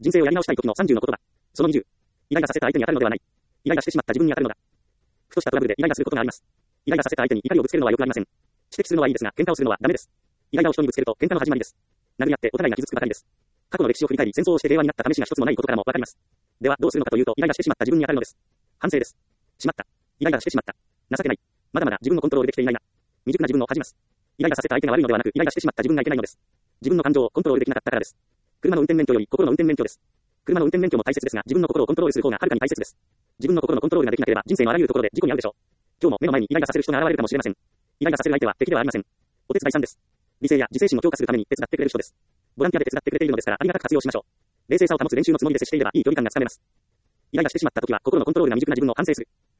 人生をやり直したい時の30の言葉。その20。イライラさせた相手に当たるのではない。イライラしてしまった自分に当たるのだ。ふとしたトラブルでイライラすることがあります。イライラさせた相手に怒りをぶつけるのは良くありません。指摘するのはいいですが、喧嘩をするのはダメです。イライラを人にぶつけると喧嘩の始まりです。殴り合ってお互いが傷つくばかりです。過去の歴史を振り返り戦争をして平和になった試しが一つもないことからもわかります。ではどうするのかというと、イライラしてしまった自分に当たるのです。反省です。しまった。イライラしてしまった。情けない。まだまだ自分のコントロールできていないな。未熟な自分を恥じます。イライラさせた相手が悪いのではなく、イライラしてしまった自分がいけないのです。自分の感情をコントロールできなかったからです。車の運転免許より心の運転免許です。車の運転免許も大切ですが、自分の心をコントロールする方がはるかに大切です。自分の心のコントロールができなければ、人生のあらゆるところで事故に遭うでしょう。今日も目の前にイライラさせる人が現れるかもしれません。イライラさせる相手は敵ではありません。お手伝いさんです。理性や自制心を強化するために手伝ってくれる人です。ボランティアで手伝ってくれているのですから、ありがたく活用しましょう。冷静さを保つ練習のつもりで接していればいい距離感がつかめます。イライラしてしまった時は、心のコントロールが未熟な自分を反省する。